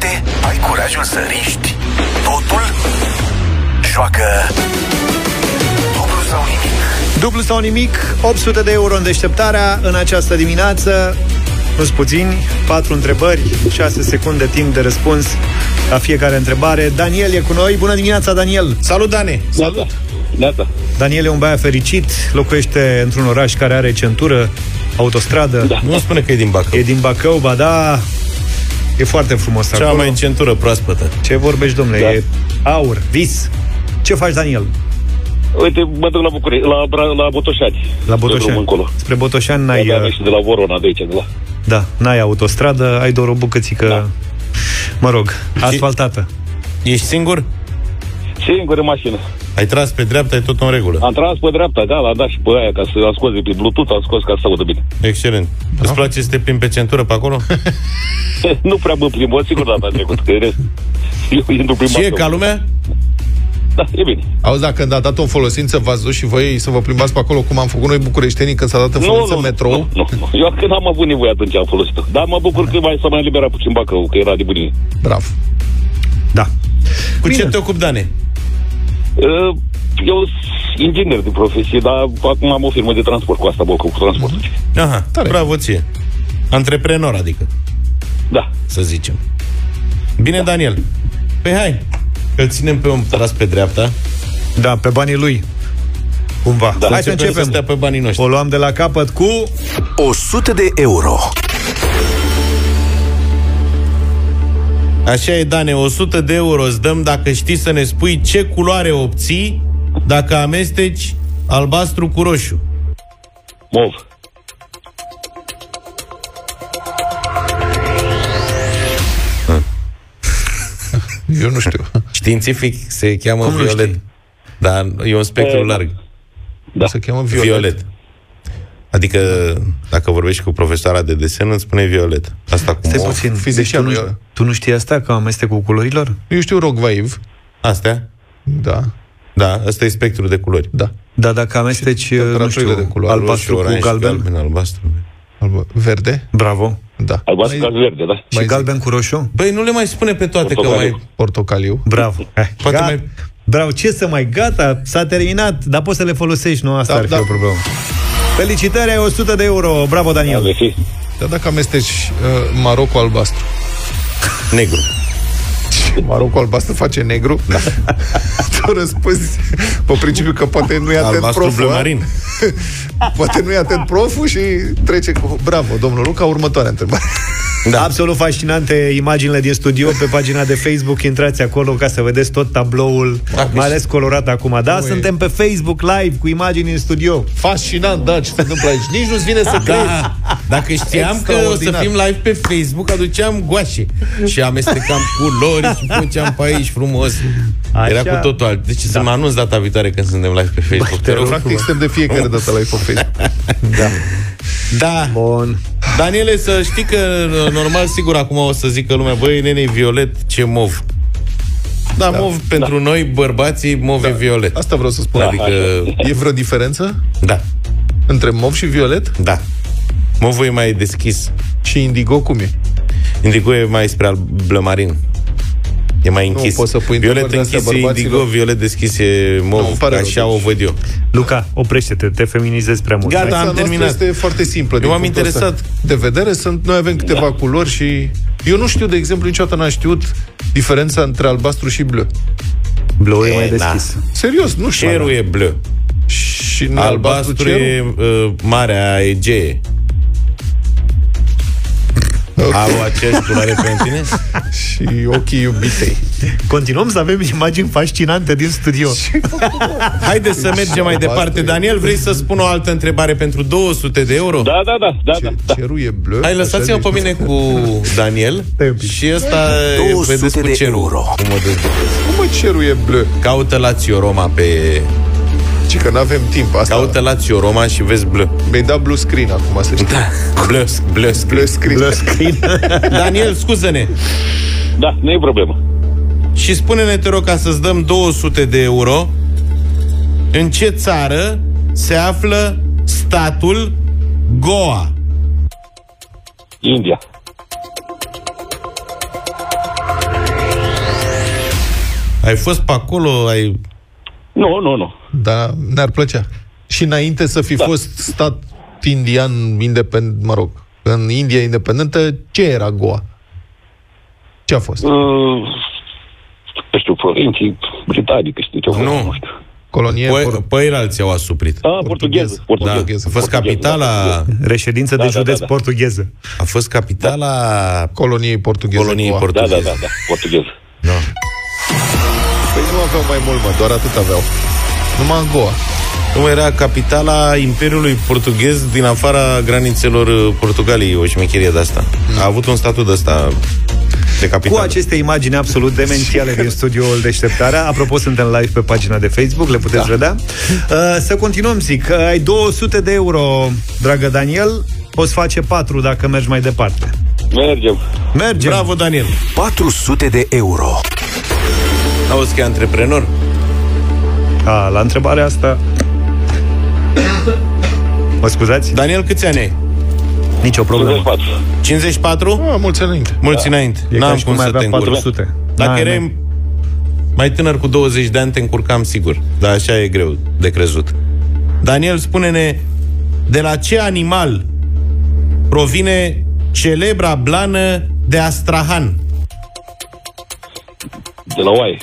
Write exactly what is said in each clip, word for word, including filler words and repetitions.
Poate ai curajul să riști totul? Joacă dublu sau nimic. Dublu sau nimic, opt sute de euro în deșteptarea în această dimineață. Nu-s puțini, patru întrebări, șase secunde timp de răspuns la fiecare întrebare. Daniel e cu noi. Bună dimineața, Daniel! Salut, Dani! Salut! Neața. Daniel e un băiat fericit, locuiește într-un oraș care are centură, autostradă. Da. Nu spune că e din Bacău. E din Bacău, ba da, e foarte frumos Cea acolo. Cea mai centură proaspătă. Ce vorbești, domnule? Da. E aur, vis. Ce faci, Daniel? Uite, mă duc la București, la, la Botoșani. La Botoșani. Spre Botoșani n-ai... Da, da, și de la Vorona, de aici, de la... Da, n-ai autostradă, ai doar o bucățică, da. Mă rog, asfaltată. Ești singur? Singur în mașină. Ai tras pe dreapta, e tot în regulă. Am tras pe dreapta, da, l-am dat și pe aia, ca să am scos de pe Bluetooth, am scos ca să audă bine. Excelent. Da. Îți place să te plimbi pe centură pe acolo? Nu prea mă plimb, o singură dată am trecut, că rest, eu intru prin și e ca lumea? Da, e bine. Auzi, dacă când a dat o folosință, v-ați dus și voi să vă plimbați pe acolo, cum am făcut noi bucureștenii când s-a dat în folosință metrou? Nu, nu, nu. Eu când am avut nevoie atunci am folosit-o. Dar mă bucur că mai s-a mai eliberat puțin Bacău, că era de bunie. Bravo. Da. Cu bine. Ce te ocupi, Dane? Uh, eu sunt inginer de profesie, dar acum am o firmă de transport, cu asta mă ocup cu transportul. Aha, tare. Bravo ție. Antreprenor, adică. Da. Să zicem. Bine, da. Daniel. Păi hai, îl ținem pe om tras pe dreapta. Da, pe banii lui. Cumva. Da. Hai să începem. Să stea pe banii noștri. O luam de la capăt cu o sută de euro. Așa e, Dane, o sută de euro îți dăm dacă știi să ne spui ce culoare obții dacă amesteci albastru cu roșu. Mov. Eu nu știu. Științific se cheamă Cum violet. Dar e un spectru e, larg. Da. Se cheamă violet. Violet. Adică, dacă vorbești cu profesoara de desen, îți spune violet. Asta cu Stai puțin, deci tu, nu, tu nu știi asta, că amestecul culorilor? Eu știu rogvaiv. Astea? Da. Da, ăsta e spectrul de culori. Da. Da, dacă amesteci, nu știu, de culori, albastru roșu, cu galben. galben, albastru. Alba, verde? Bravo. Da. Albastru ca verde, da. Și mai galben zic. Cu roșu? Băi, nu le mai spune pe toate Portocaliu. că mai... Portocaliu. Bravo. Poate Ga- mai... Bravo, ce să mai, gata, s-a terminat, dar poți să le folosești, nu? Asta Da, ar fi da. o problemă. Felicitări, ai o sută de euro. Bravo, Daniel. Da, Dar dacă amesteci uh, Maroc cu albastru. Negru. Maroc cu albastru face negru? Da. Tu răspunzi pe principiu că poate nu e atent Albastru proful. bleu marin. Poate nu e atent proful și trece cu... Bravo, domnul Luca, următoarea întrebare. Da. Absolut fascinante imaginile din studio pe pagina de Facebook. Intrați acolo ca să vedeți tot tabloul, da, mai ales colorat acum. Da, nu suntem e. pe Facebook live cu imagini în studio. Fascinant, da, ce se întâmplă aici. Nici nu-ți vine să crezi. Da. Dacă știam că o să fim live pe Facebook, aduceam goașe și amestecam culori și făceam pe aici frumos. Așa. Era cu totul alt. Deci da. Să mă anunț data viitoare când suntem live pe Facebook. Te rog, practic suntem de fiecare dată live pe Facebook. Da. Da. Bun. Daniele, să știi că normal, sigur, acum o să zică lumea, băi, nene, violet, ce mov. Da, da. Mov pentru da. noi, bărbații, mov da. E violet. Asta vreau să spun. Adică... E vreo diferență? Da. Între mov și violet? Da. Movul e mai deschis. Și indigo cum e? Indigo e mai spre bleu marin. E mai închis. Nu, să violet închis e indigo, violet deschis e mov. Nu, așa o văd eu. Luca, oprește-te, te feminizezi prea mult. Gata, am terminat. Este foarte simplă. Eu m-am interesat. Ăsta. De vedere, sunt, noi avem câteva da. culori și... Eu nu știu, de exemplu, niciodată n-am știut diferența între albastru și bleu. Bleu e mai deschis. Da. Serios, nu știu. Cerul e bleu. Și albastru, albastru e uh, Marea Egee. Okay. Au aceeași culoare pentru tine? Și ochii iubitei. Continuăm să avem imagini fascinante din studio. Haideți să mergem mai departe. Daniel, vrei să spun o altă întrebare pentru două sute de euro? Da, da, da, da, Ce, da. Cerul e bleu. Hai, lăsați-mă pe mine cu Daniel. Și ăsta vedeți cu cerul. Cum mă Cum mă cerul e bleu? Caută Lazio Roma pe... Ci că n-avem timp asta. Caută Lazio Roma și vezi bleu. Mi-ai dat blue screen acum, să știi. Da, bleu, bleu screen. Bleu screen. Bleu screen. Daniel, scuză-ne. Da, nu e problemă. Și spune-ne, te rog, ca să-ți dăm două sute de euro, în ce țară se află statul Goa? India. Ai fost pe acolo? Ai... Nu, nu, nu. Da, ne-ar plăcea. Și înainte să fi da. fost stat indian independent, mă rog, în India independentă, ce era Goa? Ce a fost? Uh, nu știu, provincii britanice, știu ce. Nu. nu știu. Colonie... Păi, păi alții au asuprit. Ah, portugheză. portugheză. Da. A fost capitala... Reședință da, de da, județ da, da. portugheză. A fost capitala... Coloniei portugheze. Coloniei portugheze. Da, da, da, da, portugheză. Da. Păi nu aveau mai mult, mă, doar atât aveau. Numai în Goa. Nu era capitala Imperiului Portughez din afara granițelor Portugaliei, o șmecherie de asta. A avut un statut de ăsta de capitală. Cu aceste imagini absolut demențiale din studioul Deșteptarea. Apropo, suntem live pe pagina de Facebook, le puteți da. vedea. Uh, să continuăm, zic. Ai două sute de euro, dragă Daniel. Poți face patru dacă mergi mai departe. Mergem. Mergem. Bravo, Daniel. patru sute de euro. Auzi că e antreprenor? A, la întrebarea asta... Mă scuzați? Daniel, câți ani ai? Nicio problemă. cincizeci și patru. cincizeci și patru? A, mulți înainte. Mulți da. înainte. E N-am cum cum să te patru sute. încurc. Dacă erai mai tânăr cu douăzeci de ani, te încurcam sigur. Dar așa e greu de crezut. Daniel, spune-ne, de la ce animal provine celebra blană de Astrahan? De la oaie.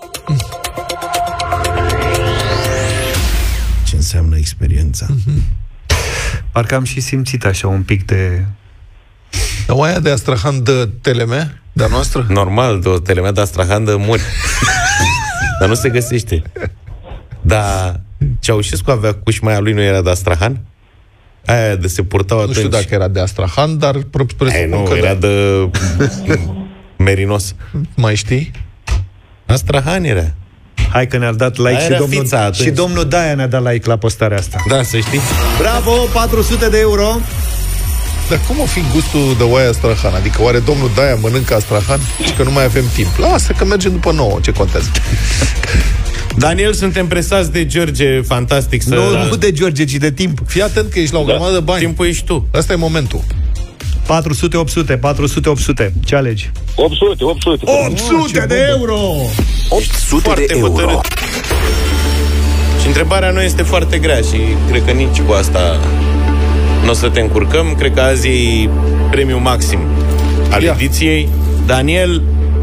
Ce înseamnă experiența? Mm-hmm. Parcă am și simțit așa un pic de... Dar oaia de Astrahan dă telemea de-a noastră? Normal, de o telemea de Astrahan dă muri. Dar nu se găsește. Dar Ceaușescu avea cușmaia lui, nu era de Astrahan? Aia de se purtau atunci. Nu știu dacă era de Astrahan, dar presupun nu, că era da. de Merinos. Mai știi? Astrahan era. Hai că ne-ar dat like și domnul, fița, și domnul Daia ne-a dat like la postarea asta. Da, să știi. Bravo, patru sute de euro. Dar cum o fi gustul de oaia Astrahan? Adică oare domnul Daia mănâncă Astrahan? Și că nu mai avem timp. Lasă că mergem după nouă, ce contează? Daniel, suntem presați de George, fantastic să... Nu, nu de George, ci de timp. Fii atent că ești la o grămadă de bani. Timpul ești tu. Asta e momentul. patru sute, opt sute, patru sute, opt sute. Ce alegi? opt sute, opt sute. opt sute de euro! opt sute de euro. Hotărât. Și întrebarea nu este foarte grea și cred că nici cu asta nu o să te încurcăm. Cred că azi e premiul maxim al Ia. ediției. Daniel,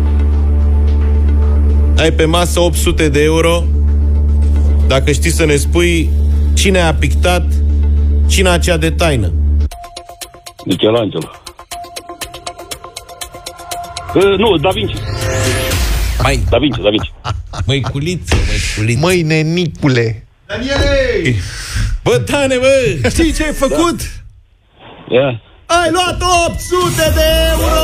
ai pe masă opt sute de euro. Dacă știi să ne spui cine a pictat cina cea de taină. Michelangelo. Uh, nu, Da Vinci. Mai. Da Vinci, Da Vinci. Măiculiță, măiculiță. Măi, nenicule. Daniele! Bă, Dane, bă! Știi ce ai făcut? Da. Yeah. Ai luat opt sute de euro!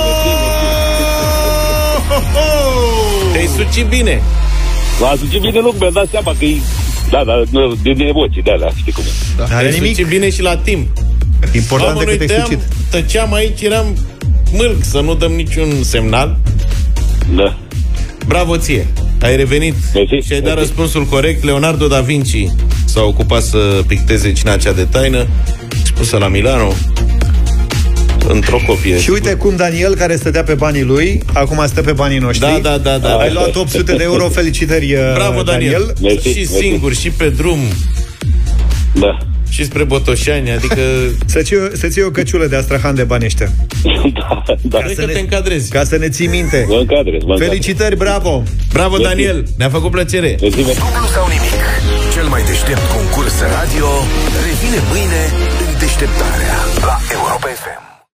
Te-ai sucit bine. M-a sucit bine loc, mi-a dat seama că e... Da, da, de, de emoții, da, da, știi cum e. Da. Te-ai sucit bine și la timp. Important Mamă, că te-ai tăiam, sucit. Tăceam aici, eram mâlc să nu dăm niciun semnal. Da. Bravo ție, ai revenit Mersi. și ai dat răspunsul corect. Leonardo da Vinci s-a ocupat să picteze cina cea de taină, spusă la Milano, într-o copie. Și uite cum Daniel, care stătea pe banii lui, acum stă pe banii noștri. Da, da, da, da. Ai luat opt sute de euro, felicitări, bravo, Daniel, Daniel. Mersi, și mersi. singur, și pe drum. Da. Și spre Botoșani, adică... Să ții, să ții o căciulă de Astrahan de bani ăștia. Da, da. Ca să ne... te încadrezi. Ca să ne ții minte. Mă încadrez, mă încadrez. Felicitări, bravo! Bravo, Daniel, ne-a făcut plăcere. Dublu sau nimic. Cel mai deștept concurs radio revine mâine în Deșteptarea la Europa F M.